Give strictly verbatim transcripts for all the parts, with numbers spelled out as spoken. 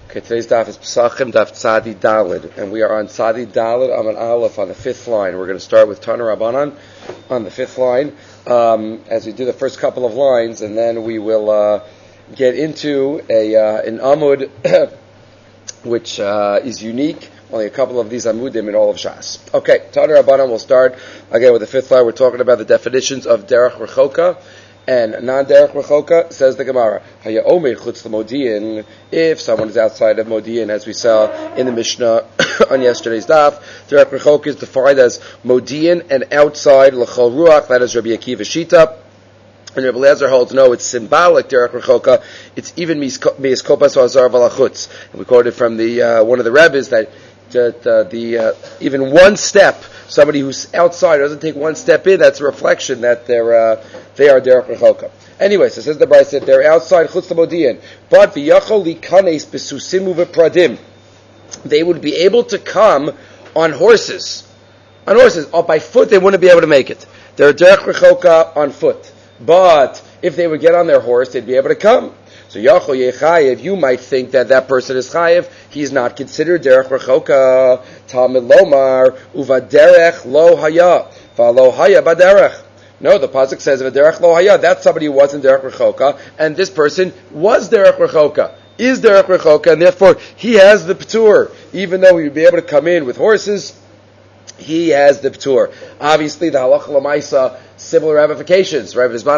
Okay, today's daf is Pesachim, daf Tzadi Dalid, and we are on Tzadi Dalid, Aman Aleph, on the fifth line. We're going to start with Tana Rabbanan on the fifth line, um, as we do the first couple of lines, and then we will uh, get into a uh, an Amud, which uh, is unique. Only a couple of these Amudim in all of Shas. Okay, Tana Rabbanan will start again with the fifth line. We're talking about the definitions of Derech Rechoka and non-derech rechoka. Says the Gemara, Haya omer chutz l'modiin, if someone is outside of Modiin, as we saw in the Mishnah on yesterday's daf, derech rechoka is defined as Modiin and outside l'chol ruach. That is Rabbi Akiva Shita. And Rabbi Eliezer holds, no, it's symbolic derech rechoka. It's even meis kopas or azar v'lachutz. And we quoted from the uh, one of the Rebbes that that uh, the uh, even one step, somebody who's outside doesn't take one step in, that's a reflection that they're uh, they are derech rechoka. Anyway, so says the Brayso that they're outside chutz l'modiin, but v'yachol likanes besusim uvepradim, they would be able to come on horses, on horses. Or by foot, they wouldn't be able to make it. They're derech rechoka on foot, but if they would get on their horse, they'd be able to come. So Yachol Yechayev, you might think that that person is Chayev. He's not considered Derech Rechoka. Talmud Lomar Uvaderech Lo Haya Valo Haya Baderech. No, the pasuk says Vaderech Lo Haya. That's somebody who wasn't Derech Rechoka, and this person was Derech Rechoka, is Derech Rechoka, and therefore he has the P'tur. Even though he would be able to come in with horses, he has the P'tur. Obviously, the Halacha L'maisa, similar ramifications, right? Let's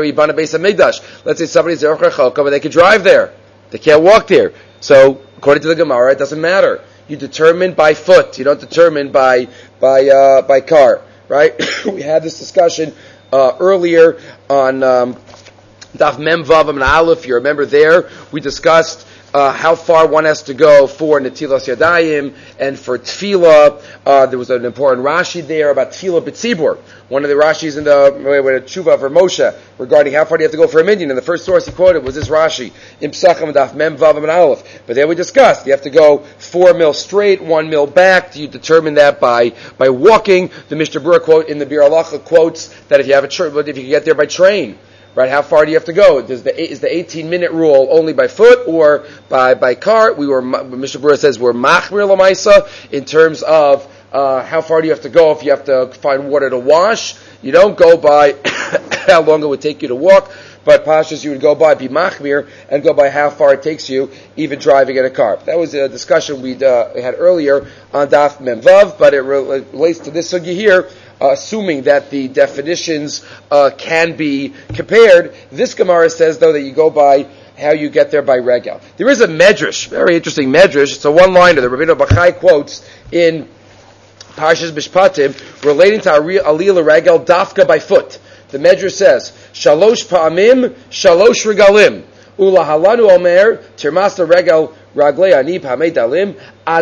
say somebody's derech rechoka, but they can drive there. They can't walk there. So, according to the Gemara, it doesn't matter. You determine by foot. You don't determine by by uh, by car, right? We had this discussion uh, earlier on um, Daf Mem Vav and Aleph. You remember there we discussed Uh, how far one has to go for Netilas Yadayim and for Tefillah. Uh, there was an important Rashi there about Tefillah B'tzibur. One of the Rashis in the with Tshuva for Moshe regarding how far do you have to go for a minyan. And the first source he quoted was this Rashi, Im Pesachim Daf Mem Vav and Aleph. But there we discussed, you have to go four mil straight, one mil back. You determine that by by walking. The Mishnah Berurah quote in the Bir Halacha quotes that if you have a tra- if you can get there by train. Right, how far do you have to go? Does the is the eighteen minute rule only by foot or by by car? We were Mishnah Berurah says we're machmir l'maisa in terms of uh, how far do you have to go if you have to find water to wash. You don't go by how long it would take you to walk, but pashas you would go by be machmir and go by how far it takes you even driving in a car. That was a discussion we uh, had earlier on Daf Mem Vav, but it relates to this sugya here. Uh, assuming that the definitions uh, can be compared, this Gemara says, though, that you go by how you get there by regel. There is a medrash, very interesting medrash. It's a one-liner that Rabbeinu Bachai quotes in Parshas Mishpatim relating to Aliyah Regel dafka by foot. The medrash says, Shalosh pa'amim, shalosh regalim. Ula halanu omer, termasta regel raglei ani pa'amei dalim,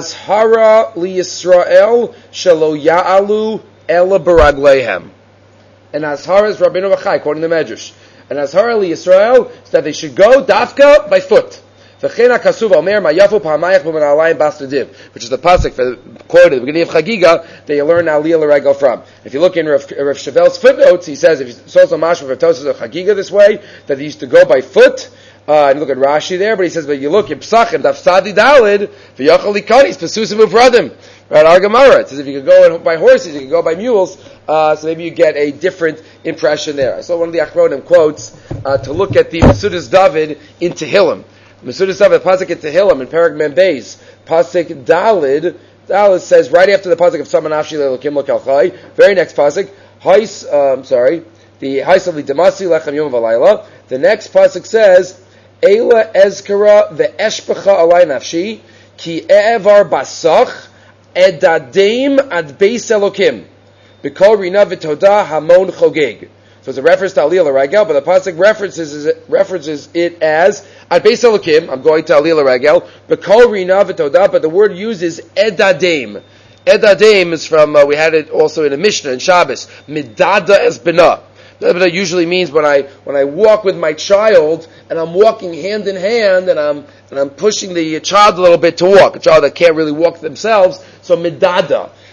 azhara li Yisrael, shalo ya'alu Ela baragleihem. And Azhara is Rabbeinu Bachai, quoting the Medrash. And Azhara li Yisrael is that they should go dafka by foot. V'chein ha'kasuv omer ma'yafu pa'amayach b'men alayim bastadiv, which is the pasuk for the quote at the beginning of Chagiga that you learn Aliyah L'Regel from. If you look in Rav, Rav Shavel's footnotes, he says if you saw some mashma of Tosas of Chagiga this way, that they used to go by foot. Uh, and look at Rashi there, but he says, but you look in Pesachim, Daf Tzadi Dalid, v'yachal likanis, pesusim uvradim. Right, our Gemara, it says if you could go by horses, you could go by mules, uh, so maybe you get a different impression there. I saw one of the Achronim quotes, uh, to look at the Mesudas David in Tehillim. Mesudas David, the Pasuk in Tehillim, in Perek Mem Beis, Pasuk Dalid, Dalid says, right after the Pasuk of Saman Afshi Le'elokim L'Kal Chai, very next Pasuk, Hais, uh, I'm sorry, the Hais of L'Damasi Lechem Yom V'Layla, the next Pasuk says, Eila ezkara ve'eshpecha alay nafshi ki e'evar basach edadim ad beis elokim b'kol rina v'toda hamon chogeg. So it's a reference to Aliyah L'Regel, but the pasuk references it, references it as ad beis elokim. I'm going to Aliyah L'Regel b'kol rina v'toda, but the word used is edadim. Edadim is from uh, we had it also in a Mishnah in Shabbos. Midada es bina. That usually means when I when I walk with my child and I'm walking hand in hand and I'm and I'm pushing the child a little bit to walk, a child that can't really walk themselves. So midada.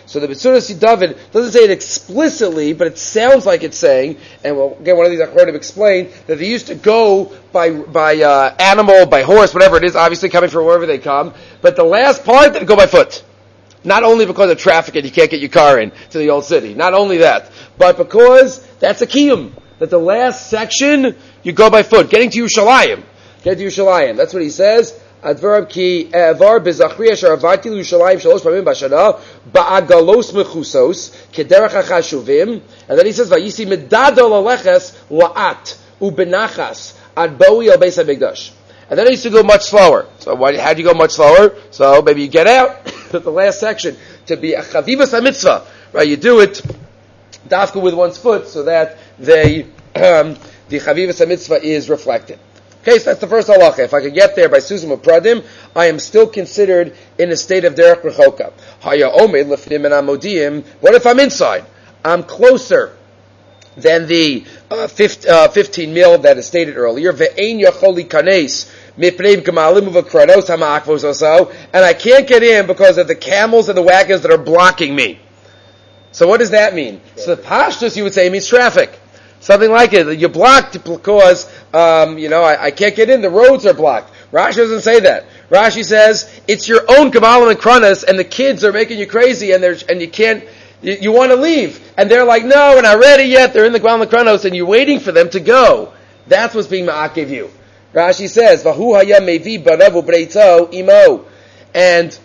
So the Metzudas David doesn't say it explicitly, but it sounds like it's saying, and we'll get one of these Achronim explain, that they used to go by by uh, animal, by horse, whatever it is, obviously coming from wherever they come, but the last part, they go by foot. Not only because of traffic and you can't get your car in to the old city, not only that, but because that's a kiyum, that the last section, you go by foot, getting to Yerushalayim. Get to Yerushalayim. That's what he says. Advar ki avar bezachriya sharavati Yerushalayim shalosh pamim b'shana ba'agalos mechusos kederach hachashuvim. And then he says vayisi medadol aleches la'at ubenachas ad boi al beis hamikdash. And then he used to go much slower. So why, how do you go much slower? So maybe you get out to the last section to be a chavivas hamitzvah, right? You do it dafka with one's foot so that they um, the chavivas hamitzvah is reflected. Okay, so that's the first halacha. If I could get there by Suzim Pradim, I am still considered in a state of derech rechoka. Haya omed lefnim and amodim. What if I'm inside? I'm closer than the uh, fifteen, uh, fifteen mil that is stated earlier. Ve'ein yacholi kanes mipnei gemalim uvakranos ha'ma'akvos oso, and I can't get in because of the camels and the wagons that are blocking me. So what does that mean? So the pashtus, you would say, means traffic. Something like it. You're blocked because, um, you know, I, I can't get in. The roads are blocked. Rashi doesn't say that. Rashi says it's your own Gemalim and Kranas, and the kids are making you crazy, and there's and you can't. You, you want to leave, and they're like, "No, we're not ready yet." They're in the Gemalim and Kranos, and you're waiting for them to go. That's what's being ma'akev you. Rashi says, "Vahu haya mevi baravu breito imo," and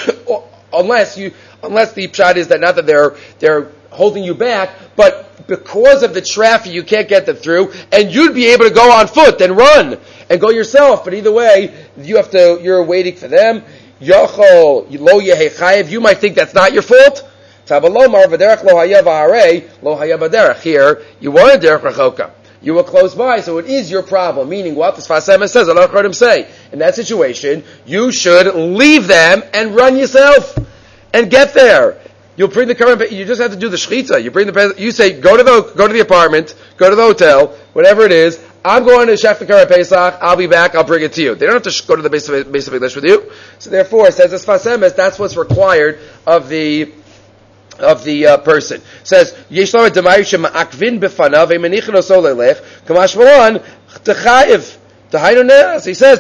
unless you, unless the pshat is that not that they're they're holding you back, but because of the traffic, you can't get them through, and you'd be able to go on foot and run and go yourself. But either way, you have to. You're waiting for them. Yochol lo yehechayev. You might think that's not your fault. Tabalomar v'derech lo haya v'harei lo haya b'derech. Here, you were in derech rechoka. You were close by, so it is your problem. Meaning what? The Sfas Emes says, I heard him say, in that situation, you should leave them and run yourself and get there. You'll bring the current. You just have to do the shechitza. You bring the. You say, go to the go to the apartment, go to the hotel, whatever it is. I'm going to Shech the Current Pesach. I'll be back. I'll bring it to you. They don't have to sh- go to the base of base of English with you. So therefore, it says as Sfas Emes, that's what's required of the of the uh, person. It says yesh lo demayim shemakvin befanav emenichin oso lelech kamash malan techayev. So he says,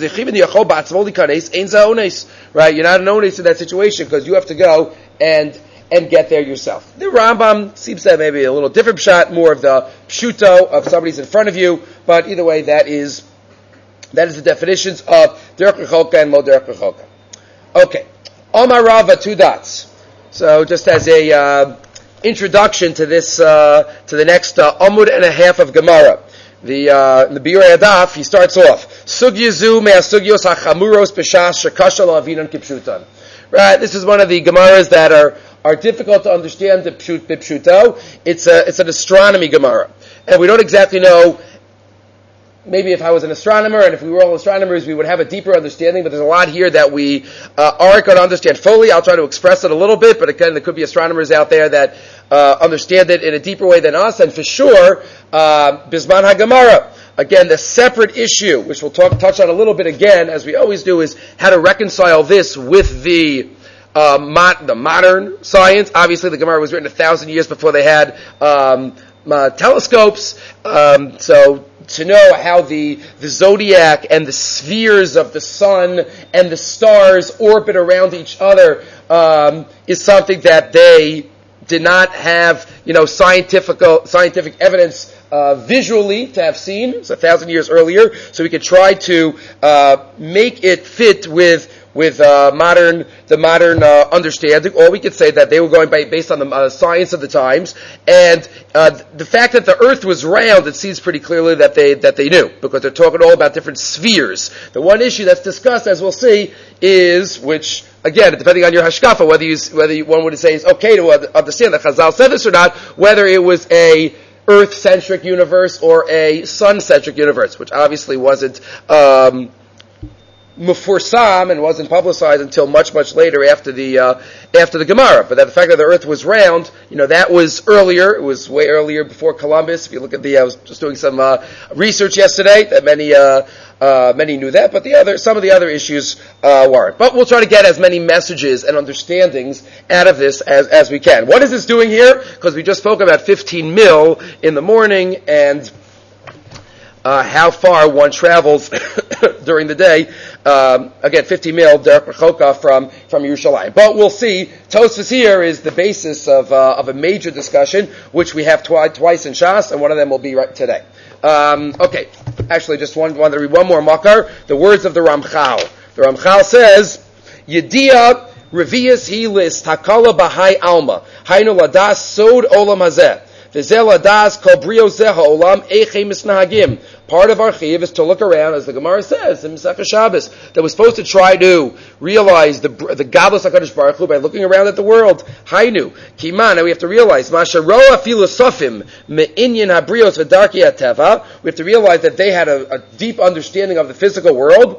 right? You're not an ones in that situation because you have to go and and get there yourself. The Rambam seems to have maybe a little different shot, more of the pshuto of somebody's in front of you, but either way, that is that is the definitions of derech rechoka and lo derech rechoka. Okay, Omar Rava, two dots. So just as a uh, introduction to this, uh, to the next uh, amud and a half of Gemara. The uh, the Biur Adaf, he starts off Sugyazu mea sugyos hachamuros b'shas shekasha la'avinan kipshutan. Right, this is one of the Gemaras that are, are difficult to understand. The pshut b'pshuto. It's a it's an astronomy Gemara, and we don't exactly know. Maybe if I was an astronomer and if we were all astronomers, we would have a deeper understanding. But there's a lot here that we uh, aren't going to understand fully. I'll try to express it a little bit, but again, there could be astronomers out there that uh, understand it in a deeper way than us. And for sure, uh, Bisman HaGemara. Again, the separate issue, which we'll talk, touch on a little bit again, as we always do, is how to reconcile this with the uh, mo- the modern science. Obviously, the Gemara was written a thousand years before they had um, uh, telescopes. Um, so. To know how the, the zodiac and the spheres of the sun and the stars orbit around each other um, is something that they did not have, you know, scientific scientific evidence uh, visually to have seen. It's a thousand years earlier, so we could try to uh, make it fit with with uh, modern the modern uh, understanding. Or we could say that they were going by, based on the uh, science of the times, and uh, the fact that the Earth was round, it seems pretty clearly that they that they knew, because they're talking all about different spheres. The one issue that's discussed, as we'll see, is which. Again, depending on your hashkafa, whether you, whether you, one would say it's okay to understand that Chazal said this or not, whether it was a Earth-centric universe or a Sun-centric universe, which obviously wasn't um, mufursam and wasn't publicized until much, much later after the uh, after the Gemara. But that the fact that the Earth was round, you know, that was earlier. It was way earlier before Columbus. If you look at the, I was just doing some uh, research yesterday that many uh, uh, many knew that, but the other some of the other issues uh, weren't. But we'll try to get as many messages and understandings out of this as as we can. What is this doing here? Because we just spoke about fifteen mil in the morning and Uh, how far one travels during the day. Um, again, fifty mil derech rechoka from from Yerushalayim. But we'll see. Tosfos here is the basis of uh, of a major discussion, which we have twi- twice in Shas, and one of them will be right today. Um, okay, actually, just one, want to read one more makar. The words of the Ramchal. The Ramchal says, "Yediyah revius he list hakala b'hai alma hainu ladas sod olam hazeh." Part of our chiyuv is to look around, as the Gemara says in Masechah Shabbos, that we're supposed to try to realize the the gadlus HaKadosh Baruch Hu by looking around at the world. Hainu kiman. Now we have to realize masharoa filosofim me'inyan habrios v'darki hateva. We have to realize that they had a, a deep understanding of the physical world,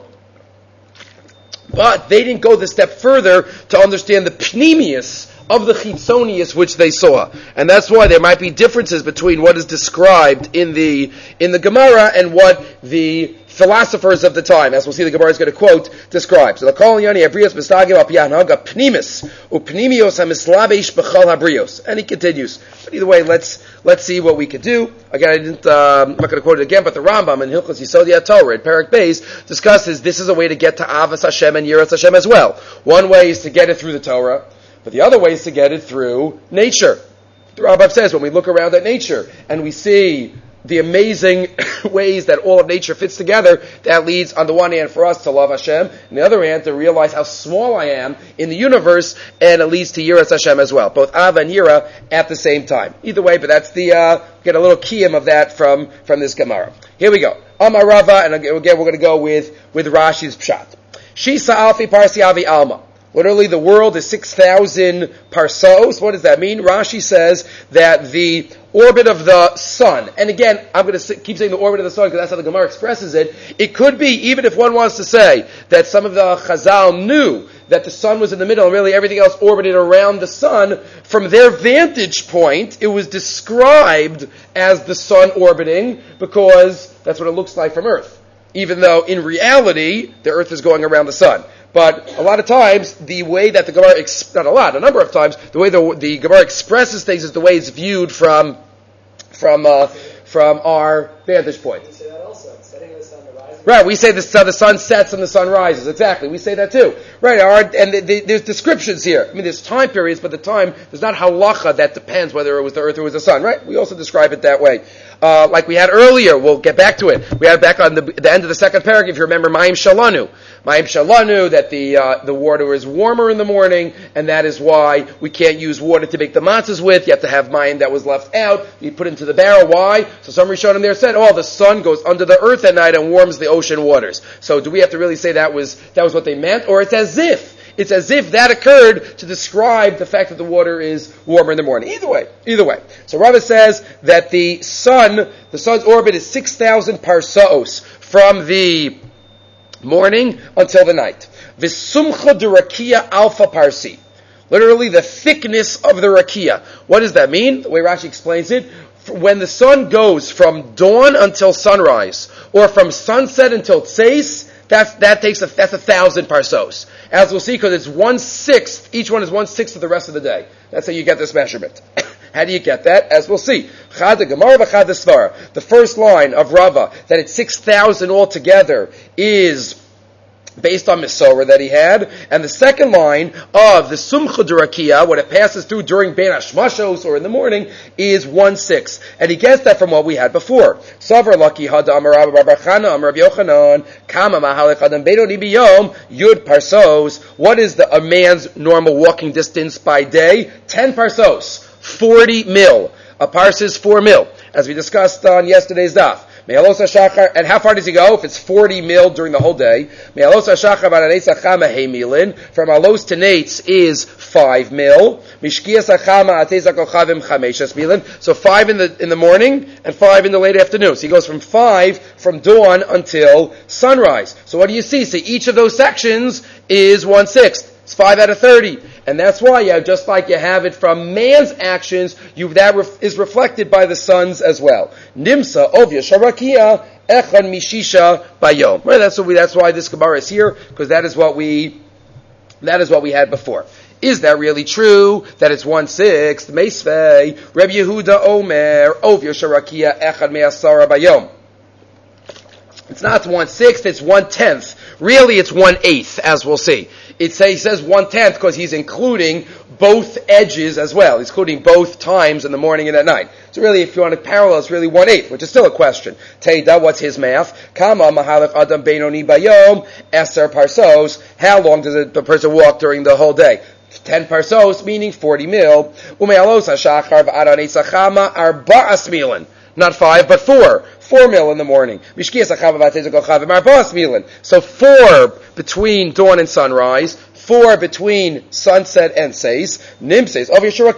but they didn't go the step further to understand the pnimius of the chitzonius which they saw, and that's why there might be differences between what is described in the in the Gemara and what the philosophers of the time, as we'll see, the Gemara is going to quote, describe. So the kol yani abrios mistagim al piyanhaga pnimis upnimios hamislabesh b'chol habrios, and he continues. But either way, let's let's see what we could do. Again, I didn't. Uh, I'm not going to quote it again, but the Rambam in Hilchos Yisod HaTorah at Perek Beis discusses this is a way to get to Avas Hashem and Yiras Hashem as well. One way is to get it through the Torah, but the other way is to get it through nature. The Rambam says when we look around at nature and we see the amazing ways that all of nature fits together, that leads on the one hand for us to love Hashem, and the other hand to realize how small I am in the universe, and it leads to Yiras Hashem as well. Both Ava and Yira at the same time. Either way, but that's the, uh, get a little kiyum of that from, from this Gemara. Here we go. Amar Rava, and again we're going to go with, with Rashi's Pshat. Shisa alfi parsi avi alma. Literally, the world is six thousand parsos. What does that mean? Rashi says that the orbit of the sun, and again, I'm going to keep saying the orbit of the sun because that's how the Gemara expresses it. It could be, even if one wants to say that some of the Chazal knew that the sun was in the middle and really everything else orbited around the sun, from their vantage point, it was described as the sun orbiting because that's what it looks like from Earth. Even though, in reality, the Earth is going around the sun. But a lot of times, the way that the Gemara, ex- not a lot, a number of times, the way the, the Gemara expresses things is the way it's viewed from from uh, from our vantage point. You say that also, setting the sun, the rising. Right, we say the sun, the sun sets and the sun rises. Exactly, we say that too. Right, our, and the, the, there's descriptions here. I mean, there's time periods, but the time, there's not halacha that depends whether it was the earth or it was the sun, right? We also describe it that way. Uh, like we had earlier, we'll get back to it. We had back on the, the end of the second paragraph, if you remember, Mayim Shalanu. Mayim Shalanu, that the uh, the water is warmer in the morning, and that is why we can't use water to make the matzahs with. You have to have Mayim that was left out. You put into the barrel. Why? So some Rishonim there said, oh, the sun goes under the earth at night and warms the ocean waters. So do we have to really say that was that was what they meant? Or it's as if It's as if that occurred to describe the fact that the water is warmer in the morning. Either way, either way. So Rava says that the sun, the sun's orbit is six thousand parsaos from the morning until the night. V'sumcha de rakia alpha parsi. Literally the thickness of the rakia. What does that mean? The way Rashi explains it, when the sun goes from dawn until sunrise, or from sunset until tseis, That's, that takes a, that's a thousand parsos. As we'll see, because it's one sixth, each one is one sixth of the rest of the day. That's how you get this measurement. How do you get that? As we'll see. Chad Gemara v'chad Svara. The first line of Rava, that it's six thousand altogether, is based on Mesorah that he had, and the second line of the Sumcha Durakia, what it passes through during Ben Hashmashos or in the morning, is one sixth. And he gets that from what we had before. Savar Laki Hada Amar Rabbi Barchana Amar Rabbi Yochanan Kama Mahalech Adam Beidoni Biyom Yud Parsos. What is the, a man's normal walking distance by day? Ten parsos. Forty mil. A parsa is four mil, as we discussed on yesterday's daf. Me'alos hashachar, and how far does he go? If it's forty mil during the whole day, Me'alos hashachar v'ananes achama hey milin. From alos to nates is five mil. Mishkias achama atez hakochavim chameshes milin. So five in the in the morning and five in the late afternoon. So he goes from five from dawn until sunrise. So what do you see? So each of those sections is one sixth. It's five out of thirty. And that's why, yeah, just like you have it from man's actions, you that ref, is reflected by the sun's as well. Nimsa ovya sharakia echad mishisha bayom. Right, that's what we, that's why this Gemara is here, because that is what we, that is what we had before. Is that really true that it's one sixth? Meisvei Reb Yehuda Omer ovya sharakia echad me'asara bayom. It's not one sixth, it's one tenth. Really, it's one eighth, as we'll see. It say, he says one tenth because he's including both edges as well. He's including both times in the morning and at night. So really, if you want to parallel, it's really one eighth, which is still a question. Teida, what's his math? Kama mahalach adam beinoni bayom eser parsos. How long does it, the person walk during the whole day? Ten parsos, meaning forty mil. Umealos hashachar v'adanei sachama arba'as milin. Not five, but four. Four mil in the morning. So four between dawn and sunrise, four between sunset and says. Nim says,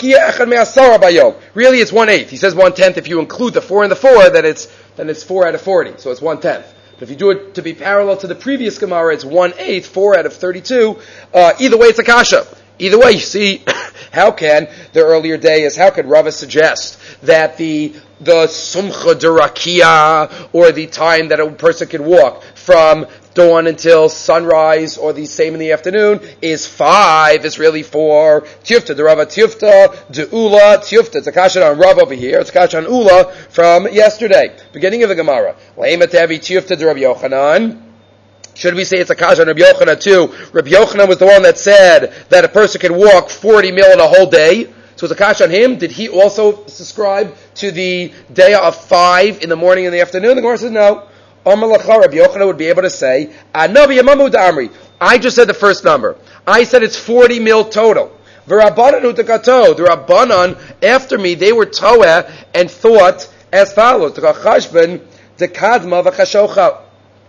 really it's one eighth. He says one tenth. If you include the four and the four, then it's then it's four out of forty. So it's one tenth. But if you do it to be parallel to the previous Gemara, it's one eighth, four out of thirty-two. Uh, either way, it's a kasha. Either way, you see, how can the earlier day is, how could Rava suggest that the the sumcha derakia, or the time that a person can walk from dawn until sunrise, or the same in the afternoon, is five, is really four. Tiyufta, the Rava tiyufta, de'ula, tiyufta. It's a kasha on Rav over here. It's a kasha on Ula from yesterday, beginning of the Gemara. Le'ema tevi tiyufta de Rabbi Yochanan. Should we say it's a kasha on Rabbi Yochanan too? Rabbi Yochanan was the one that said that a person can walk forty mil in a whole day. So it's a kasha on him. Did he also subscribe to the day of five in the morning and the afternoon? The Gemara says no. Amar Lacha, Rabbi Yochanan would be able to say, Anavi Yamamu Damri. I just said the first number. I said it's forty mil total. V'Rabbanan utakato. The Rabbanan after me, they were toeh and thought as follows: T'chashben dekadma v'chashocha.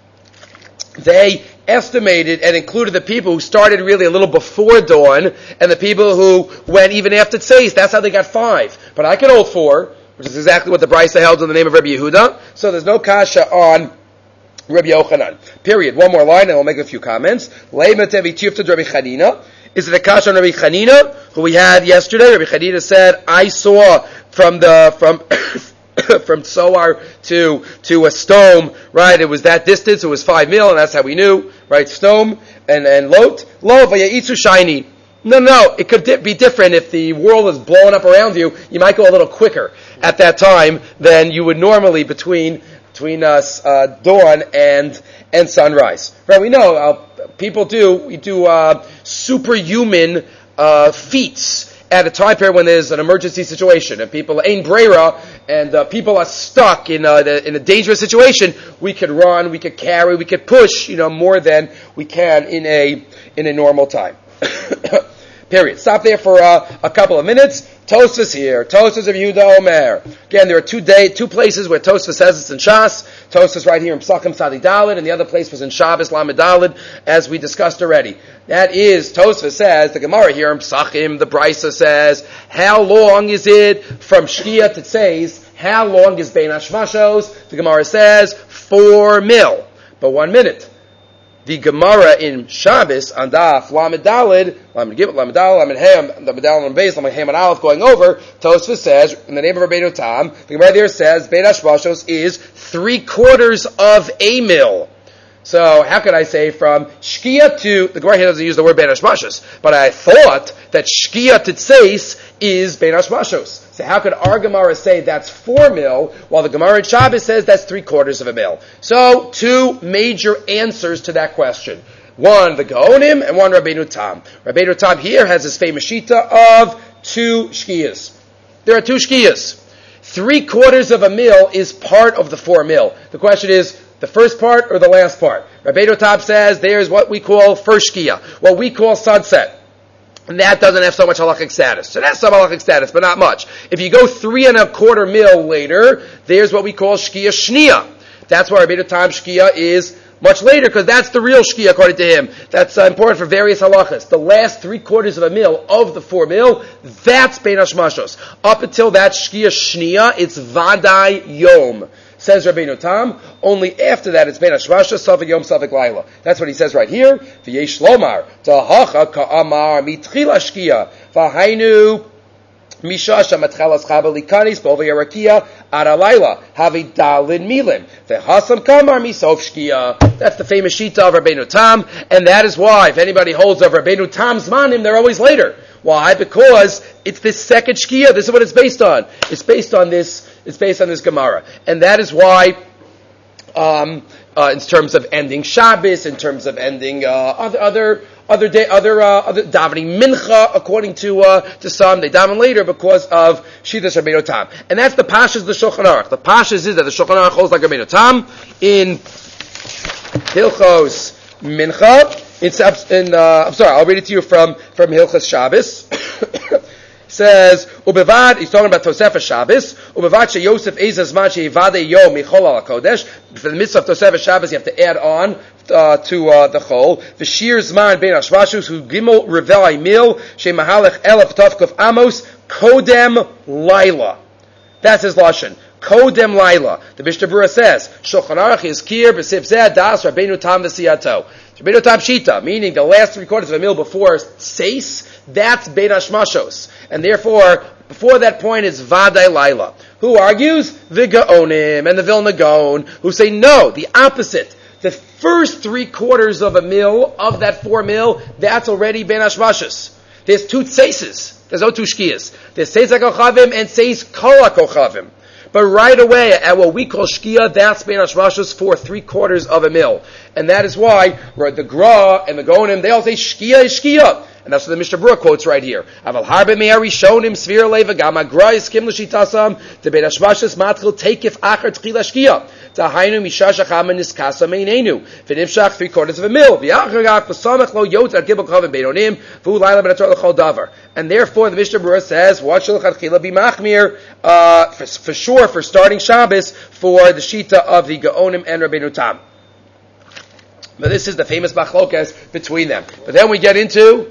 They estimated and included the people who started really a little before dawn, and the people who went even after tzeis. That's how they got five. But I can hold four, which is exactly what the Brisa held in the name of Rabbi Yehuda. So there's no kasha on Rabbi Yochanan. Period. One more line, and we'll make a few comments. Leimatevi tifta Rabbi Chanina. Is it a kasha on Rabbi Chanina, who we had yesterday? Rabbi Chanina said, "I saw from the from." From Tsoar to to a Stone, right? It was that distance. It was five mil, and that's how we knew, right? Stone and and Lot, Lo vayitzu shiny. No, no, it could di- be different if the world is blowing up around you. You might go a little quicker at that time than you would normally between between us uh, dawn and and sunrise, right? We know uh, people do we do uh, superhuman uh, feats at a time period when there's an emergency situation and people ain't brera and uh, people are stuck in a, in a dangerous situation, we could run, we could carry, we could push, you know, more than we can in a in a normal time. Period. Stop there for uh, a couple of minutes. Tosfos here. Tosfos of Yehuda Omer. Again, there are two day, two places where Tosfos says it's in Shas. Tosfos right here in Psachim Tzadi Daled, and the other place was in Shabbos Lamed Daled, as we discussed already. That is, Tosfos says, the Gemara here in Psachim, the Brisa says, how long is it from Shkia to Tzeis? How long is Bein Hashmashos? The Gemara says, four mil. But one minute. The Gemara in Shabbos on Daf Lamed Daled, Lamed Gimel, Lamed Daled, Lamed Ham, Lamed Daled and Beis, Lamed Ham and Aleph going over. Tosfos says in the name of Rabbeinu Tam, the Gemara there says Bein Hashmashos is three quarters of a mil. So how could I say from Shkia to, the Gemara here doesn't use the word Bein Hashmashos, but I thought that Shkia to Tzeis is Bein Hashmashos. So how could our Gemara say that's four mil, while the Gemara in Shabbos says that's three quarters of a mil? So two major answers to that question. One, the Gaonim, and one, Rabbeinu Tam. Rabbeinu Tam here has his famous shita of two Shkias. There are two Shkias. Three quarters of a mil is part of the four mil. The question is, the first part or the last part? Rabbeinu Tam says there's what we call first Shkia, what we call sunset. And that doesn't have so much halachic status. So that's some halachic status, but not much. If you go three and a quarter mil later, there's what we call Shkia Shnia. That's why Rabbeinu Tam Shkia is much later, because that's the real Shkia according to him. That's uh, important for various halachas. The last three quarters of a mil of the four mil, that's Bein Hashmashos. Up until that Shkia Shnia, it's Vadai Yom. Says Rabbeinu Tam, only after that it's Bein Hashmashos, Savik Yom, Savik Laila. That's what he says right here. V'yesh lomar, Tahacha ka'amar mitchila Shkia, V'hainu Mishasha matchalas chabalikanis bova yarakia aralayla havi dalin milim vehasam kamar misof shkia. That's the famous shita of Rabbeinu Tam, and that is why if anybody holds of Rabbeinu Tam's manim, they're always later. Why? Because it's this second shkia. This is what it's based on. It's based on this. It's based on this Gemara, and that is why. Um, uh, in terms of ending Shabbos, in terms of ending uh, other other other day, other uh, other davening mincha, according to uh, to some, they daven later because of Shitas Rabbeinu Tam, and that's the pashas of the Shulchan Aruch. The pashas is that the Shulchan Aruch holds like Rabbeinu Tam in Hilchos Mincha. It's in uh, I'm sorry, I'll read it to you from from Hilchos Shabbos. Says ubevad. He's talking about Tosefah Shabbos. Ubevad she Yosef Ezas man she Yivadei Yom Michol al Kodesh. For the mitzvah of Tosefah Shabbos, you have to add on uh, to uh, the chol. V'shir zman bein hashmashus hu gimel revel mil she mahalech elef tovkuf amos kodem laila. That's his lashon. Kodem laila. The Mishnah Berurah says Shulchan Aruch is kir b'sif zeh das Rabbeinu Tam v'siyato. Rabbeinu Tam shita, meaning the last three quarters of a mil before seis. That's Bein Hashmashos. And therefore, before that point is Vadai Laila. Who argues? The Gaonim and the Vilna Gaon, who say no, the opposite. The first three quarters of a mil, of that four mil, that's already Bein Hashmashos. There's two tzeises. There's no two shkiyas. There's Tzeis HaKochavim and Tzeis Kol HaKochavim. But right away, at what we call Shkia, that's Bein Hashmashos for three quarters of a mil. And that is why the Gra and the Gaonim, they all say Shkia is Shkia. And that's what the Mishnah Berurah quotes right here. Aval harbe me'ari shonim svir leva gama gra yiskim l'shitasam to Bein Hashmashos matchil teikif achar tchila shkia. Tahainu mishash achama niskasa meinenu. V'nimshach three quarters of a mil. V'yachagach v'samach lo yot ad gibel kavim beinonim v'u laila b'nator l'chol davar. And therefore the Mishnah Berurah says, what shall l'chadchila be machmir, uh, for, for sure for starting Shabbos for the shita of the Gaonim and Rabbeinu Tam. But this is the famous machlokas between them. But then we get into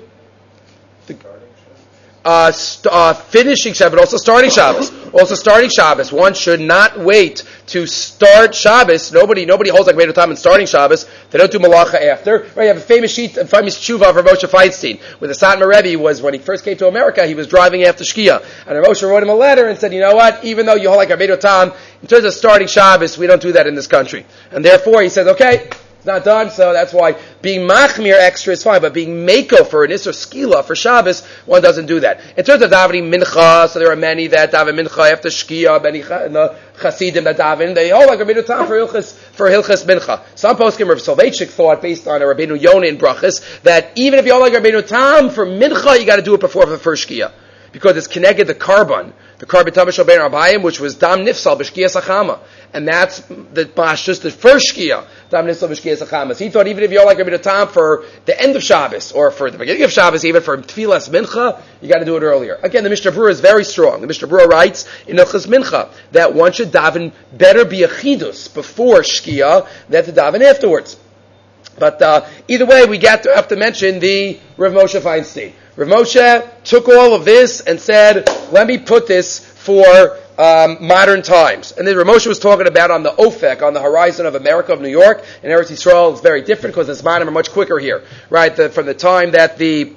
Uh, st- uh, finishing Shabbos, but also starting Shabbos. Also starting Shabbos. One should not wait to start Shabbos. Nobody, nobody holds like Rabbeinu Tam in starting Shabbos. They don't do malacha after. Right? You have a famous sheet, a famous tshuva of Rav Moshe Feinstein, where the Satmar Rebbe was, when he first came to America, he was driving after Shkia. And Rav Moshe wrote him a letter and said, you know what, even though you hold like Rabbeinu Tam, in terms of starting Shabbos, we don't do that in this country. And therefore, he says, okay, not done, so that's why being machmir extra is fine, but being mako for an isser skila for Shabbos, one doesn't do that. In terms of davening mincha, so there are many that daven mincha after shkia, many the chasidim that daven, they all like Rabbeinu Tam for hilchas for hilchas mincha. Some poskim Rav Soloveitchik thought, based on a Rabbeinu Yonah in brachas, that even if you all like Rabbeinu Tam for mincha, you got to do it before the first shkia, because it's connected the carbon. The carbon tamashal ben arbayim, which was dam nifsal b'shkia sachama, and that's the just the first shkia dam nifsal b'shkia sachama. So he thought even if you all like Rabbeinu Tam for the end of Shabbos or for the beginning of Shabbos, even for tfilas mincha, you got to do it earlier. Again, the Mishnah Berurah is very strong. The Mishnah Berurah writes in Hilchos Mincha that one should daven better be a chidus before shkia than to daven afterwards. But uh, either way, we got to have to mention the Rav Moshe Feinstein. Rav Moshe took all of this and said, let me put this for um, modern times. And then Rav Moshe was talking about on the Ofek, on the horizon of America, of New York. In Eretz Yisrael, it's very different because the Zmanim are much quicker here. Right? The, from the time that the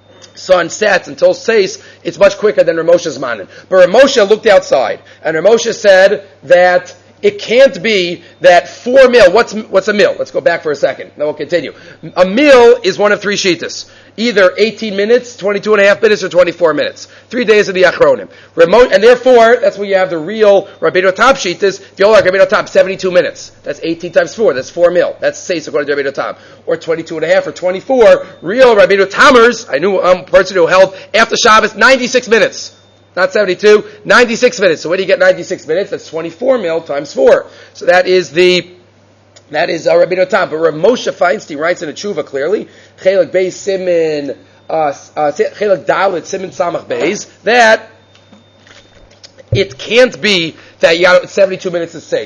sun sets until seis, it's much quicker than Rav Moshe's Zmanim. But Rav Moshe looked outside, and Rav Moshe said that it can't be that four mil, what's what's a mil? Let's go back for a second. Then we'll continue. A mil is one of three shitas. Either eighteen minutes, twenty-two and a half minutes, or twenty-four minutes. Three days of the Achronim. Remote, and therefore, that's where you have the real Rabbeinu Tam shitas. If you all like Rabbeinu Tam, seventy-two minutes. That's eighteen times four. That's four mil. That's seis according to Rabbeinu Tam. Or twenty-two and a half or twenty-four. Real Rabbeinu Tamers, I knew um, a person who held after Shabbos, ninety-six minutes. Not seventy-two, ninety-six minutes. So where do you get ninety-six minutes? That's twenty-four mil times four. So that is the, that is uh, Rabbeinu Tam. But Rav Moshe Feinstein writes in a tshuva clearly, Chelek Beis Simin, uh, Chelek Dalet Simin Samach Beis, that it can't be that you got seventy-two minutes of seis.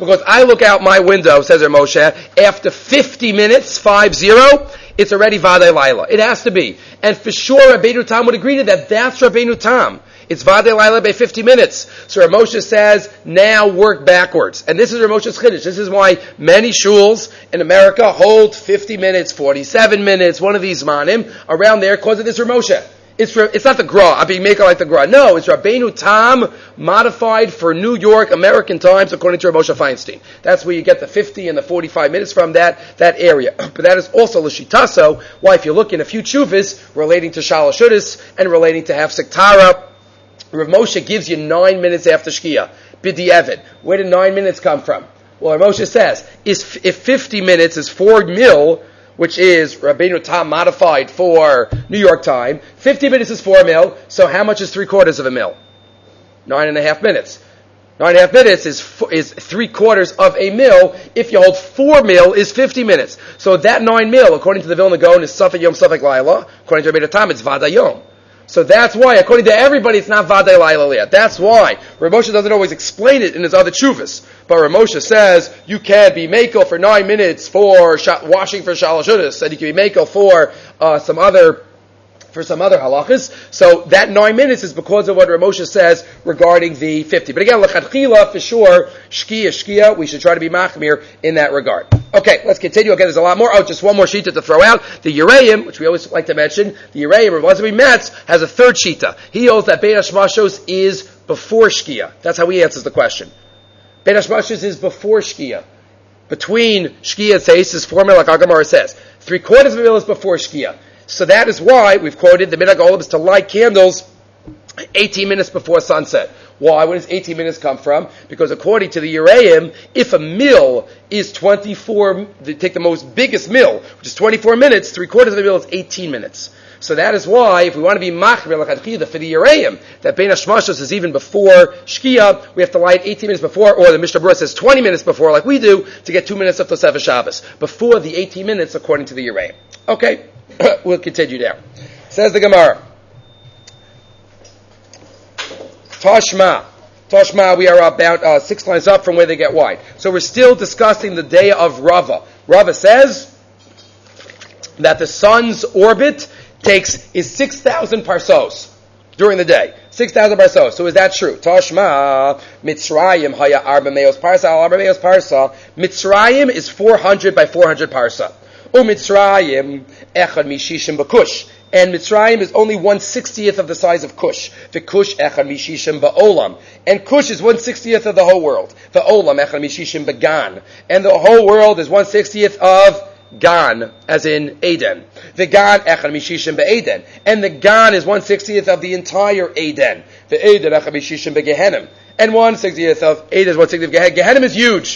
Because I look out my window, says Rav Moshe, after fifty minutes, five zero, it's already Vadei Laila. It has to be. And for sure, Rabbeinu Tam would agree to that. That's Rabbeinu Tam. It's Vadei Laila by fifty minutes. So Rav Moshe says, now work backwards. And this is Rav Moshe's Chiddush. This is why many shuls in America hold fifty minutes, forty-seven minutes, one of these manim, around there, because of this Rav Moshe. It's for, it's not the Gra. I'll be making like the Gra. No, it's Rabbeinu Tam modified for New York, American times, according to Rav Moshe Feinstein. That's where you get the fifty and the forty-five minutes from, that, that area. But that is also L'Shitaso, why if you look in a few chuvas relating to Shalosh Shudis and relating to Hafsek Tara, Rav Moshe gives you nine minutes after Shkia. B'di Evid. Where did nine minutes come from? Well, Rav Moshe says, is, if fifty minutes is four mil, which is Rabbeinu Tam modified for New York time, fifty minutes is four mil, so how much is three quarters of a mil? Nine and a half minutes. Nine and a half minutes is is three quarters of a mil. If you hold four mil, is fifty minutes. So that nine mil, according to the Vilna Gaon, is Safek Yom Safek Laila. According to Rabbeinu Tam, it's Vada Yom. So that's why, according to everybody, it's not Vadei Laila yet. That's why Rav Moshe doesn't always explain it in his other chuvas. But Rav Moshe says you can be makel for nine minutes for sh- washing for Shalosh Shudis, and you can be makel for uh, some other for some other halachas. So that nine minutes is because of what Rav Moshe says regarding the fifty. But again, l'chadchila for sure, shkia shkia. We should try to be machmir in that regard. Okay, let's continue. Again, there's a lot more. Oh, just one more shita to throw out. The Yereim, which we always like to mention, the Yereim, Rav Elazar Metz, has a third shita. He holds that Beit Hashmashos is before Shkia. That's how he answers the question. Beit Hashmashos is before Shkia. Between Shkia and Seis is four mil, like Agamara says. Three quarters of a mil is before Shkia. So that is why we've quoted the minhag olam is to light candles eighteen minutes before sunset. Why? Where does eighteen minutes come from? Because according to the Yereim, if a mil is twenty-four, they take the most biggest mil, which is twenty-four minutes, three quarters of a mil is eighteen minutes. So that is why, if we want to be machmir l'chadchila for the Yereim, that Bein Hashmashos is even before Shkia, we have to light eighteen minutes before, or the Mishnah Berurah says twenty minutes before, like we do, to get two minutes of Tosefes Shabbos. Before the eighteen minutes, according to the Yereim. Okay, we'll continue now. Says the Gemara. Tashma. Tashma, we are about uh, six lines up from where they get wide. So we're still discussing the day of Rava. Rava says that the sun's orbit takes is six thousand parsos during the day. six thousand parsos. So is that true? Tashma, Mitzrayim, haya arba meos parsa, arba meos parsa. Mitzrayim is four hundred by four hundred parsa. U Mitzrayim, echad mishishim b'kush. And Mitzrayim is only one sixtieth of the size of Kush. The Kush echad mishishim ba'olam. And Kush is one sixtieth of the whole world. The olam echad mishishim b'gan. And the whole world is one sixtieth of Gan, as in Eden. The Gan echad mishishim be'Eden. And the Gan is one sixtieth of the entire Eden. The Eden echad mishishim be'Gehenim. And one sixtieth of Eden is one sixtieth of Gehenim. Gehenim is huge.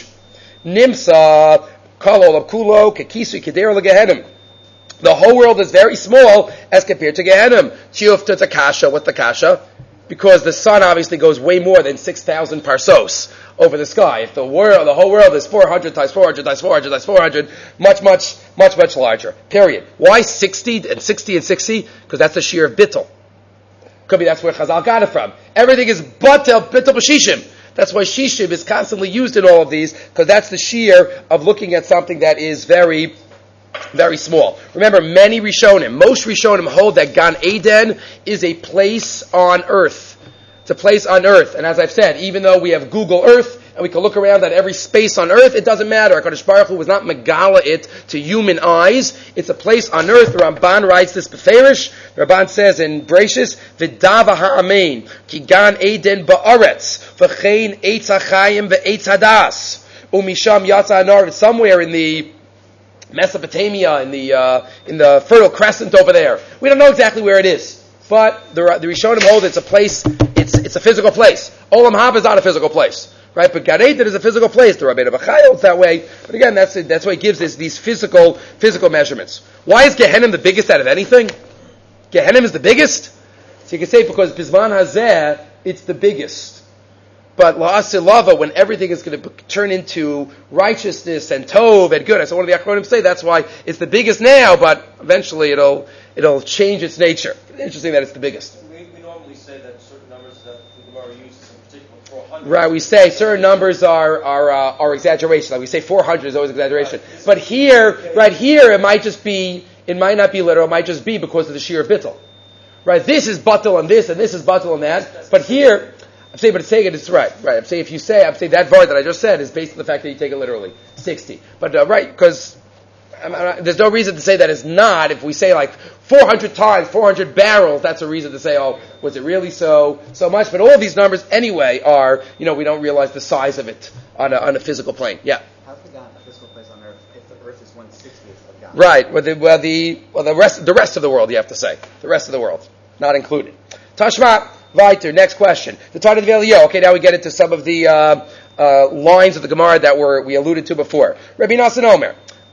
Nimsa, kalo kulo, kekisu, kedera legehenim. The whole world is very small as compared to Gehenim. Chiyuf to kasha. What's the kasha? Because the sun obviously goes way more than six thousand parsos over the sky. If the world, the whole world is four hundred times four hundred times four hundred times four hundred, much, much, much, much larger. Period. Why sixty and sixty and sixty? Because that's the shear of bittul. Could be that's where Chazal got it from. Everything is batel, bittul b'shishim. That's why shishim is constantly used in all of these, because that's the shear of looking at something that is very, very small. Remember, many Rishonim, most Rishonim hold that Gan Eden is a place on earth. It's a place on earth. And as I've said, even though we have Google Earth, and we can look around at every space on earth, it doesn't matter. HaKadosh Baruch Hu was not megala it to human eyes. It's a place on earth. The Ramban writes this beferish. The Ramban says in Breishis, V'dava ha'amein, ki Gan Eden ba'aretz, v'chein eitz ha'chayim v'eitz hadas, u'misham yatsa anar, somewhere in the Mesopotamia, in the uh, in the Fertile Crescent over there. We don't know exactly where it is, but the the Rishonim hold it's a place. It's it's a physical place. Olam Haba is not a physical place, right? But Gan Eden is a physical place. The Rabbeinu Bachai holds that way. But again, that's it, that's why it gives this, these physical physical measurements. Why is Gehenim the biggest out of anything? Gehenim is the biggest. So you can say because Bizman Hazeh, it's the biggest. But la'aseh lava, when everything is going to turn into righteousness and tov and good, so one of the Achronim say that's why it's the biggest now, but eventually it'll it'll change its nature. Interesting that it's the biggest. We, we normally say that certain numbers that the Gemara uses in particular Right, we say certain numbers are are uh, are exaggeration. Like we say four hundred is always exaggeration. But here, right here, it might just be, it might not be literal. It might just be because of the sheer bittul. Right, this is batul and this, and this is batul and that. But here, I'm saying, but it's saying it, it's right. Right, I'm saying if you say, I'm saying that word that I just said is based on the fact that you take it literally, sixty. But uh, right, because there's no reason to say that it's not. If we say like four hundred times, four hundred barrels, that's a reason to say, oh, was it really so so much? But all of these numbers anyway are, you know, we don't realize the size of it on a, on a physical plane. Yeah. How's the God a physical place on Earth if the Earth is one sixtieth of God? Right. Well, the well the well the rest the rest of the world, you have to say the rest of the world, not included. Tashma weiter. Next question. The Tana of Elio. Okay, now we get into some of the uh, uh, lines of the Gemara that were we alluded to before. Rabbi Nassan Omer.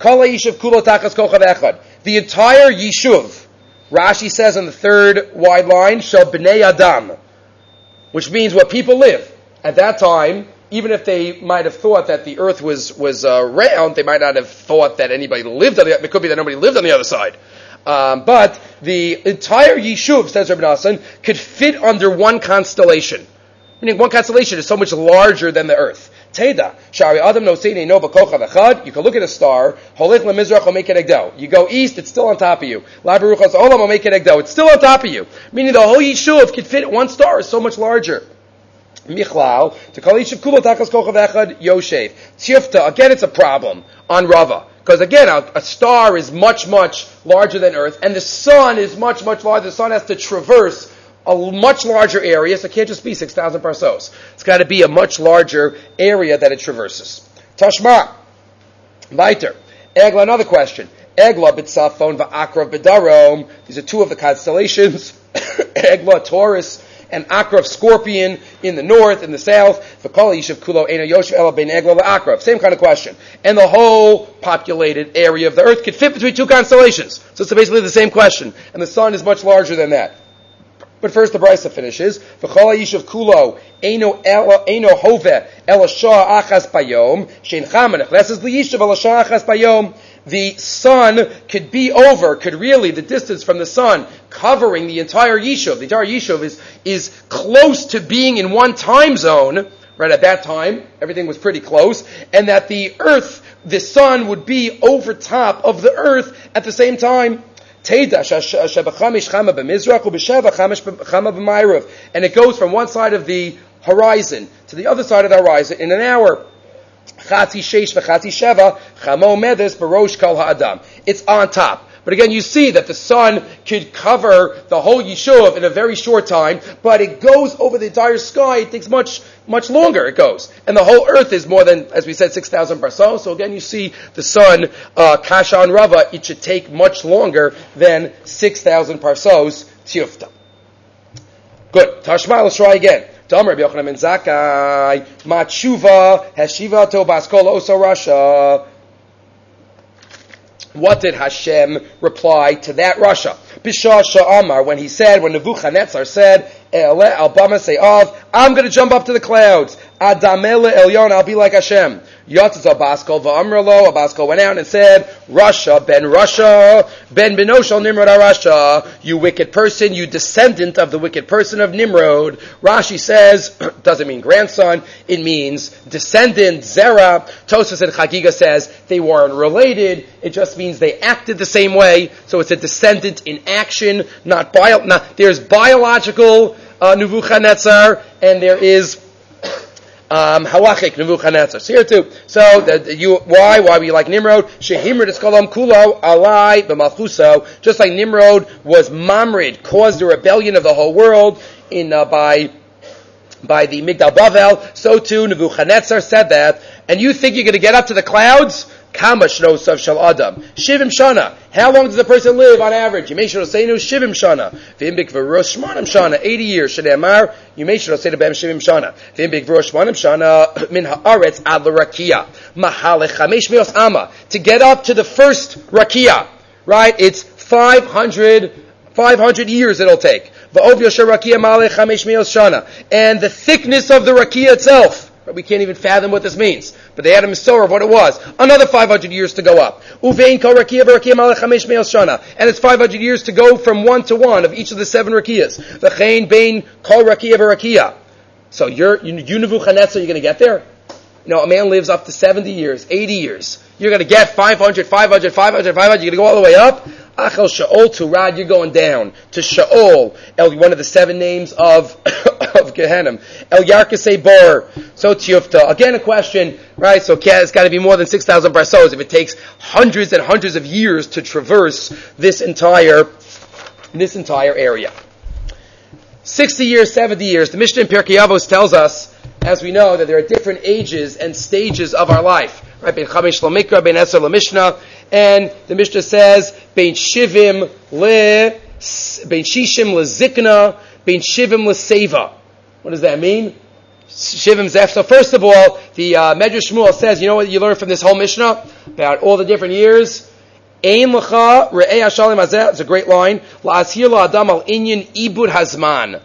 The entire Yishuv, Rashi says on the third wide line, shall b'nei Adam, which means where people live. At that time, even if they might have thought that the earth was was uh, round, they might not have thought that anybody lived on the other. It could be that nobody lived on the other side. Um, but the entire Yishuv, says Rabbi Nassan, could fit under one constellation. Meaning one constellation is so much larger than the earth. Teda, Shari Adam no Seini no Bakocha Vechad. You can look at a star. Holich leMizrach Omeked Egdo. You go east, it's still on top of you. La Baruchas Olam Omeked Egdo. It's still on top of you. Meaning the whole Yishuv could fit one star. Is so much larger. Michlal to call Yishuv Kulo Takas Kocha Vechad Yoshev. Tifta. Again, it's a problem on Rava. Because again, a, a star is much, much larger than Earth, and the sun is much, much larger. The sun has to traverse a much larger area, so it can't just be six thousand parsos. It's got to be a much larger area that it traverses. Tashma. Weiter. Egla, another question. Egla b'tzafon v'akrav b'darom. These are two of the constellations. Egla, Taurus, and Akrav, Scorpion, in the north, in the south. V'kol yishav kulo eino yoshev ela bein Egla v'akrav. Same kind of question. And the whole populated area of the earth could fit between two constellations. So it's basically the same question. And the sun is much larger than that. But first the Brisa finishes. V'chol yishav kulo eino eino hove ela shah achas bayom shein chamanech. This is the yishav ela shah achas bayom. The sun could be over, could really, the distance from the sun covering the entire yishuv. The entire yishuv is is close to being in one time zone. Right at that time, everything was pretty close, and that the earth, the sun would be over top of the earth at the same time. And it goes from one side of the horizon to the other side of the horizon in an hour. It's on top. But again, you see that the sun could cover the whole Yishuv in a very short time, but it goes over the entire sky. It takes much, much longer, it goes. And the whole earth is more than, as we said, six thousand parsos. So again, you see the sun, uh, Kasha and Rava, it should take much longer than six thousand parsos, Tiyufta. Good. Tashma, let's try again. Damar Yochanan ben Zakkai, Matshuva, Hashiva to Baskol Oso Rasha. What did Hashem reply to that Rasha? Bishah Sha'amar, when he said, when Nebuchadnezzar said, Ele Albama Se'av, I'm going to jump up to the clouds. Adamele Elyon, I'll be like Hashem. Yatzaz Abaskol Va'amralo, Abaskol went out and said, Rasha ben Rasha, ben Benoshal Nimrod Rasha, you wicked person, you descendant of the wicked person of Nimrod. Rashi says, doesn't mean grandson, it means descendant, Zera. Tosfos and Chagiga says they weren't related, it just means they acted the same way, so it's a descendant in action, not bio, not, there's biological uh, Nebuchadnezzar, and there is Um, halachic Nebuchadnezzar. So here too. So the, you, why? Why we like Nimrod? Shehimrid is kolam kulo alai b'malchuso. Just like Nimrod was mamrid, caused the rebellion of the whole world in uh, by by the Migdal Bavel. So too Nebuchadnezzar said that. And you think you're going to get up to the clouds? Kama shnosav shel adam shivim shana. How long does a person live on average? You may should say no shivim shana. V'imbik v'rosh shmanim shana. Eighty years. Shneimar. You may should say to bem shivim shana. V'imbik v'rosh shmanim shana min haaretz ad l'rakia mahalech chamesh meos ama. To get up to the first rakia, right? It's five hundred, five hundred years it'll take. V'ov yosher rakia mahalech chamesh meos shana. And the thickness of the rakia itself. We can't even fathom what this means. But they had a Masorah of what it was. Another five hundred years to go up. Uvein kol rakia v'rakia malech chamesh me'os shana. And it's five hundred years to go from one to one of each of the seven rakiyas. V'chein bein kol rakia v'rakia. So you're, you, you Nebuchadnezzar, you're going to get there? You know, a man lives up to seventy years, eighty years. You're going to get five hundred, five hundred, five hundred, five hundred. You're going to go all the way up. Achel Sha'ol Turad, you're going down to Sha'ol, El, one of the seven names of of Gehenna. El Yarkasei Bor, so Tiyufta. Again, a question, right? So it's got to be more than six thousand brasos if it takes hundreds and hundreds of years to traverse this entire this entire area. Sixty years, seventy years. The Mishnah in Pirkei Avos tells us, as we know, that there are different ages and stages of our life. Right? Bein Chamesh L'Mikra, Bein Eser L'Mishnah. And the Mishnah says, Bein Shivim Le, Bein Shishim LeZikna, Bein Shivim LeSeva. What does that mean? Shivim Zef. So first of all, the uh, Medrash Shmuel says, you know what you learn from this whole Mishnah? About all the different years? Ein L'cha Re'ei HaShalim Hazeh. It's a great line. La'ashir la'adam al inyan ibud hazman.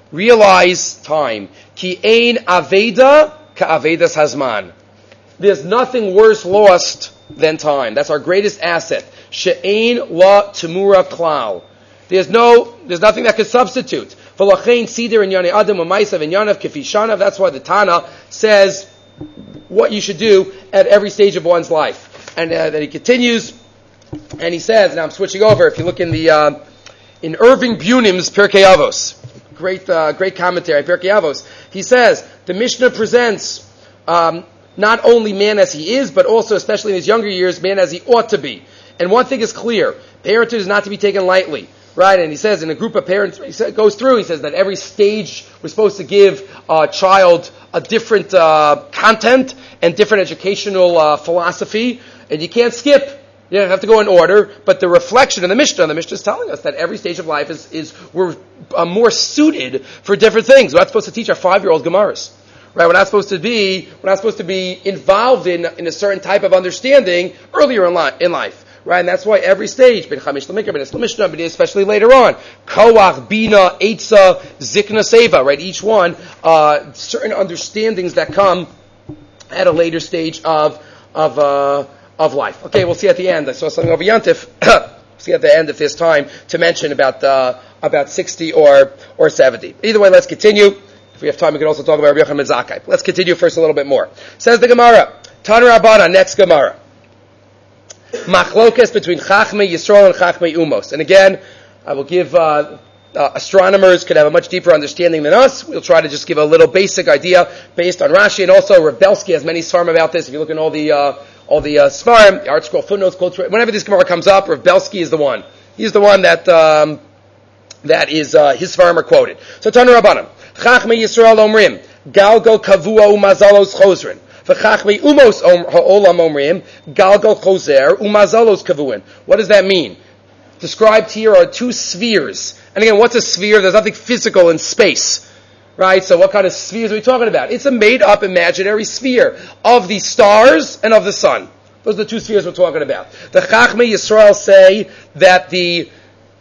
Realize time. Ki ein aveda ka avedas hazman. There's nothing worse lost than time. That's our greatest asset. She'ein la temura klal. There's no, there's nothing that could substitute. V'lachein sider in yanei adam u'maisav in yanav kefishanav. That's why the Tana says what you should do at every stage of one's life. And uh, then he continues, and he says, and I'm switching over. If you look in the uh, in Irving Bunim's Pirkei Avos. Great, uh, great commentary, Pirkei Avos. He says the Mishnah presents um, not only man as he is, but also, especially in his younger years, man as he ought to be. And one thing is clear: parenthood is not to be taken lightly, right? And he says in a group of parents, he says, goes through. He says that every stage we're supposed to give a child a different uh, content and different educational uh, philosophy, and you can't skip. You don't have to go in order, but the reflection in the Mishnah, the Mishnah is telling us that every stage of life is, is we're uh, more suited for different things. We're not supposed to teach our five-year-old Gemaras, right? We're not supposed to be, we're not supposed to be involved in, in a certain type of understanding earlier in, li- in life, right? And that's why every stage, Ben Chamish L'Mikra, Ben Esla Mishnah, but especially later on, Koach, Bina, Eitza, Zikna, Seva, right? Each one, uh, certain understandings that come at a later stage of, of, uh, of life. Okay, we'll see at the end. I saw something over Yantif. See at the end if there's time to mention about uh, about sixty or or seventy. Either way, let's continue. If we have time, we can also talk about Rabbi Yochanan ben Zakkai. Let's continue first a little bit more. Says the Gemara, Tana Rabbana, next Gemara. Machlokes between Chachmei Yisrael and Chachmei Umos. And again, I will give uh, uh, astronomers could have a much deeper understanding than us. We'll try to just give a little basic idea based on Rashi, and also Rebelsky has many svarim about this. If you look in all the uh, all the uh, Svarim, the Art Scroll footnotes, quotes, whenever this Gemara comes up, Rav Belsky is the one. He's the one that um, that is uh, his Svarim are quoted. So Tanu Rabbanan, Chachmei Yisrael Omrim, Galgal Kavua Umazalos Chosrin, V'Chachmei Umos Ha'olam Omrim, Galgal Choser Umazalos Kavuin. What does that mean? Described here are two spheres. And again, what's a sphere? There's nothing physical in space. Right? So what kind of spheres are we talking about? It's a made-up imaginary sphere of the stars and of the sun. Those are the two spheres we're talking about. The Chachmei Yisrael say that the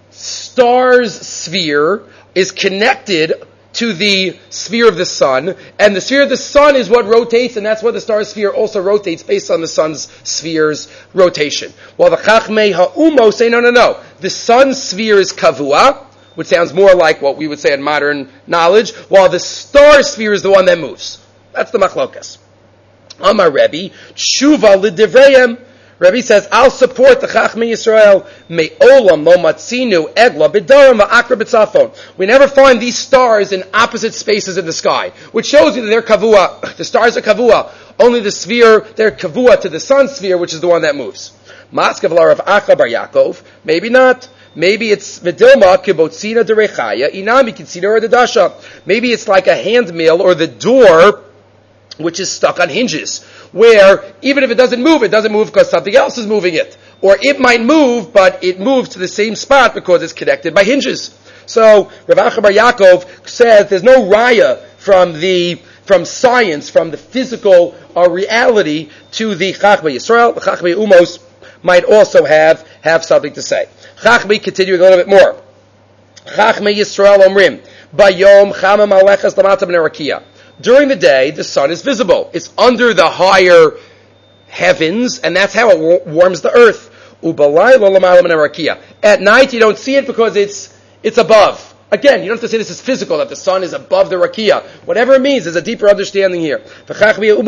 stars sphere is connected to the sphere of the sun, and the sphere of the sun is what rotates, and that's why the star sphere also rotates based on the sun's sphere's rotation. While the Chachmei Ha'umo say, no, no, no. The sun sphere is kavua, which sounds more like what we would say in modern knowledge, while the star sphere is the one that moves. That's the machlokas. Amar Rebbe, tshuva l'divrayim. Rebbe says, I'll support the Chachmei Yisrael. Me'olam lo matzinu egla b'darim va'akra b'tzafon. We never find these stars in opposite spaces in the sky, which shows you that they're kavua. The stars are kavua. Only the sphere, they're kavua to the sun sphere, which is the one that moves. Maskav l'arav Acha bar Yaakov. Maybe not. Maybe it's Vidilma kibotzina derechaya inami kitzina or the dasha. Maybe it's like a handmill or the door which is stuck on hinges, where even if it doesn't move, it doesn't move because something else is moving it. Or it might move, but it moves to the same spot because it's connected by hinges. So Rav Acha bar Yaakov says there's no raya from the from science, from the physical uh, reality to the Chachmei Yisrael. The Chachmei Umos might also have, have something to say. Chachmei, continuing a little bit more. Chachmei Yisrael Omrim, Bayom Chama Malechas Lamata B'Nerakia. During the day, the sun is visible. It's under the higher heavens, and that's how it wa- warms the earth. Ubalai Lo Lamala B'Nerakia. At night, you don't see it because it's it's above. Again, you don't have to say this is physical, that the sun is above the rakia. Whatever it means, there's a deeper understanding here. The Chachmei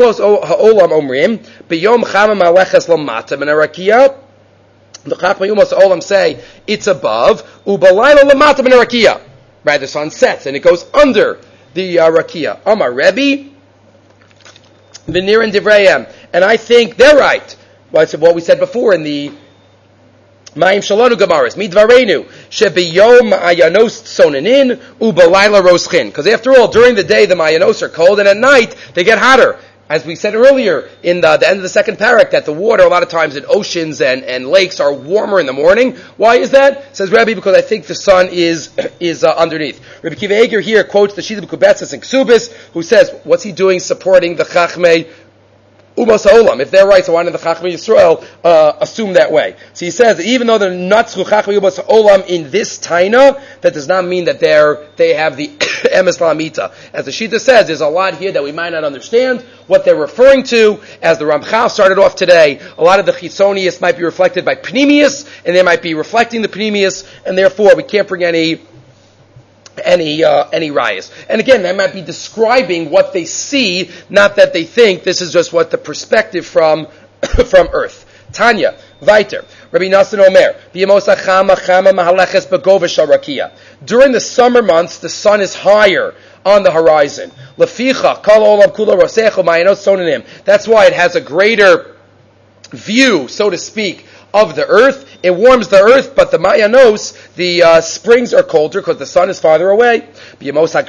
Umos Olam say it's above. Ubalayla lamata min rakia. Right, the sun sets and it goes under the uh, rakia. Amar Rebbe, V'nir and Divrayim, and I think they're right. Well, it's what we said before in the Ma'im Shalonu Gemaras, Midvarenu, Shebiyom Ayanos Sonanin, Ubalayla Roschin. Because after all, during the day the Mayanos are cold, and at night they get hotter. As we said earlier in the, the end of the second parak, that the water a lot of times in oceans and, and lakes are warmer in the morning. Why is that? Says Rabbi, because I think the sun is is uh, underneath. Rabbi Kiva Eger here quotes the Shita B'Kubetzes and Ksubis, who says, what's he doing supporting the Chachmei Umos Ha'olam? If they're right, so why did the Chachmei Yisrael uh, assume that way? So he says that even though they're Natzchu Chachmei Umos Ha'olam in this Taina, that does not mean that they're they have the Emes La'amita. As the Shita says, there's a lot here that we might not understand what they're referring to. As the Ramchal started off today, a lot of the Chitzonius might be reflected by Pnimius, and they might be reflecting the Pnimius, and therefore we can't bring any any uh, any rayas. And again, that might be describing what they see, not that they think this is just what the perspective from from Earth. Tanya, Viter, Rabbi Nassan Omer, B'yamosa chama chama mahaleches begovish harakia. During the summer months, the sun is higher on the horizon. Leficha kol olam kula rosecho ma'ayanot sonanim. That's why it has a greater view, so to speak, of the earth. It warms the earth, but the Mayanos, the uh, springs are colder because the sun is farther away. The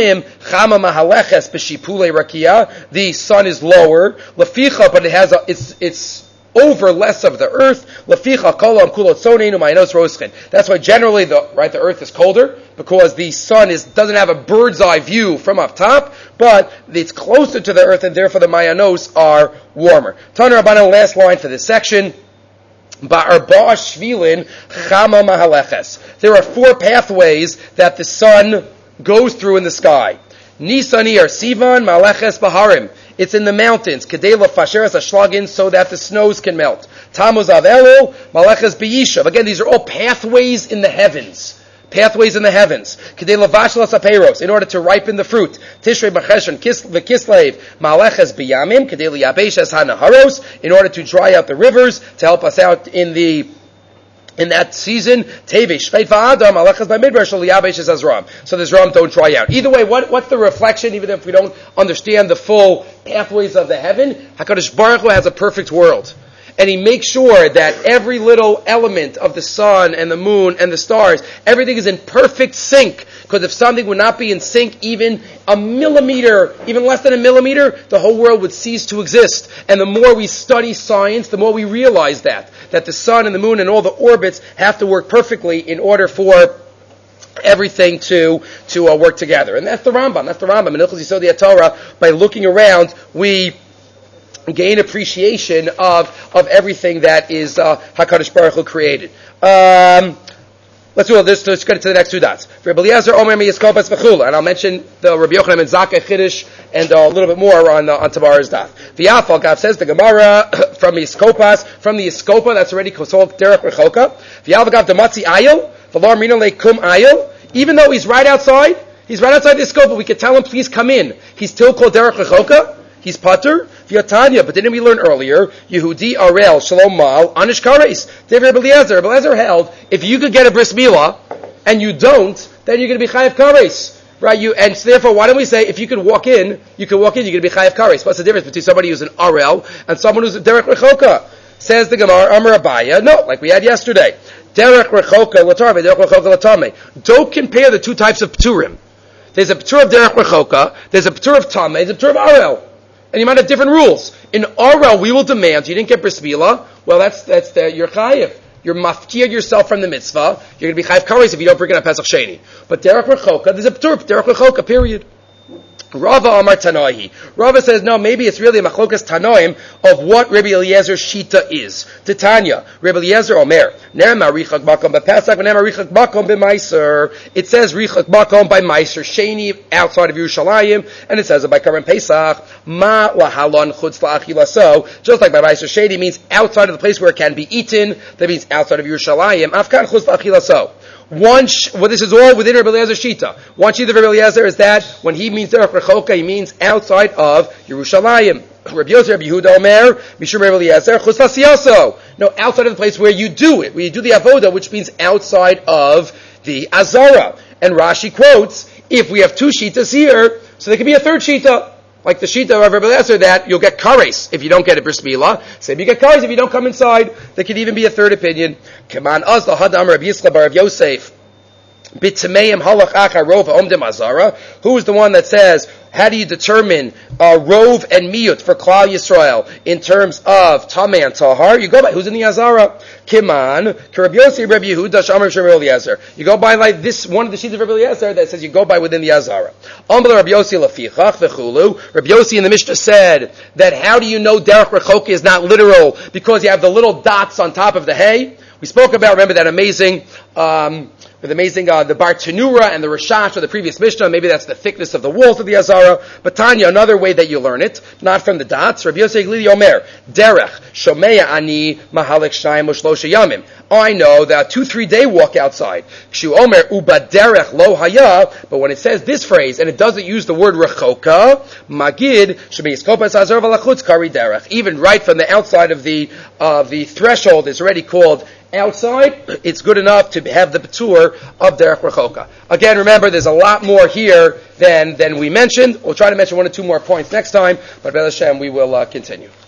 sun is lower. Leficha, but it has a, it's it's over less of the earth. That's why generally the right the earth is colder, because the sun is doesn't have a bird's eye view from up top, but it's closer to the earth, and therefore the Mayanos are warmer. Taner Rabbanan, last line for this section. There are four pathways that the sun goes through in the sky. Nisanir, Sivan, Maleches, Baharim. It's in the mountains. Kedela Fasheres Ashlagin, so that the snows can melt. Tamuz Av Elul, Maleches B'Yishav. Again, these are all pathways in the heavens. Pathways in the heavens. Kedela Vashlas Aperos, in order to ripen the fruit. Tishrei B'Cheshen, V'Kislev, Maleches B'Yamim, Kedela Yabeshes HaNaharos, in order to dry out the rivers, to help us out in the in that season. Tevish Shveit Va'adam, Malachas by Midbar Shal Yabeshes Azram. So the Zram don't dry out. Either way, what, what's the reflection, even if we don't understand the full pathways of the heaven? HaKadosh Baruch Hu has a perfect world. And he makes sure that every little element of the sun and the moon and the stars, everything is in perfect sync. Because if something would not be in sync, even a millimeter, even less than a millimeter, the whole world would cease to exist. And the more we study science, the more we realize that. That the sun and the moon and all the orbits have to work perfectly in order for everything to to uh, work together. And that's the Rambam. That's the Rambam. In Hilchos Yesod HaTorah, by looking around, we gain appreciation of of everything that is uh, HaKadosh Baruch Hu created. Um, let's do this. Let's get to the next two dots. Rabbi Eliezer Omer Miyaskopas V'chula, and I'll mention the Rabbi Yochanan and Zakkai Chiddush and uh, a little bit more on uh, on tomorrow's daf. V'yafal Gav says the Gemara from Miyaskopas, from the Yiskopa, that's already called Derech Rechoka. V'yafal Gav Dematzi Ayil, V'lar Mino Leikum Ayil. Even though he's right outside, he's right outside the Yiskopa, we could tell him, please come in. He's still called Derech Rechoka. He's patur v'yatanya, but didn't we learn earlier? Yehudi arel shalom mal anish kares. David Eliezer, Eliezer held if you could get a bris milah and you don't, then you're going to be chayav kares, right? You and so therefore, why don't we say if you could walk in, you could walk in, you're going to be chayav kares? What's the difference between somebody who's an arel and someone who's a derech rechoka? Says the Gemara, Amar Abaya. No, like we had yesterday. Derech rechoka latame, derech rechoka latame. Don't compare the two types of pturim. There's a ptur of derech rechoka. There's a ptur of tameh. There's a ptur of arel. And you might have different rules. In Arel, we will demand, you didn't get bris milah, well, that's, that's the, you're chayiv. You're mafkir yourself from the mitzvah. You're going to be chayiv kares if you don't bring it on Pesach Sheni. But derech rechoka, there's a ptur, derech rechoka, period. Rava Amar Tanoihi. Rava says, no, maybe it's really a machlokas Tanoim of what Rabbi Eliezer's shita is. Titania, Rabbi Eliezer Omer, Nema Richak Makom b'Pesach, Nema Richak Makom b'Maiser. It says Richak Makom by Maiser Sheni, outside of Yerushalayim, and it says it by Karim Pesach, Ma lahalon chutz la'achilaso. Just like by Maiser Sheni means outside of the place where it can be eaten, that means outside of Yerushalayim, Afkan chutz la'achilaso. One, sh- well, this is all within Rabbi Eliezer's shita. One shita of Rabbi Eliezer is that when he means derech rechoka, he means outside of Yerushalayim. Rabbi Yosef, Rabbi Yehuda Omer, Mishum Rabbi Eliezer, chutz lasiyaso. No, outside of the place where you do it, where you do the avoda, which means outside of the azara. And Rashi quotes, if we have two shitas here, so there could be a third shita. Like the shita of Rabbi Eliezer, that you'll get kares if you don't get a bris milah. Same you get kares if you don't come inside. There could even be a third opinion. Kaman az lahadam Rabbi Yitzchak bar Rav Yosef. B'tameim halach achar rov omdem azara. Who is the one that says, how do you determine uh, rov and miyut for Klal Yisrael in terms of tamei and tahar? You go by who's in the azara. Kiman, Rabbi Yosef, Rabbi Yehuda, Shamar Shem Rabbi Eliezer. You go by like this one of the sheets of Rabbi Eliezer that says you go by within the azara. Amar Rabbi Yosef lafichach v'chulu. Rabbi Yosef in the Mishnah said that how do you know derech rechoka is not literal because you have the little dots on top of the hay? We spoke about, remember that amazing, um, with amazing, uh, the Bar Tanura and the Rashash of the previous Mishnah. Maybe that's the thickness of the walls of the Azara. But Tanya, another way that you learn it, not from the dots. Rabbi Yosef Glili Omer, Derech, Shomeya Ani, Mahalik Shayim Ushlosha Yamim. I know that two, three day walk outside. Kshu Omer, Uba Derech Lo Haya. But when it says this phrase, and it doesn't use the word Rechoka, Magid, Shemei Skopas Azar Valachutz Kari Derech. Even right from the outside of the, uh, the threshold is already called outside, it's good enough to have the patur of derech rechoka. Again, remember, there's a lot more here than, than we mentioned. We'll try to mention one or two more points next time, but B'ez Hashem, we will uh, continue.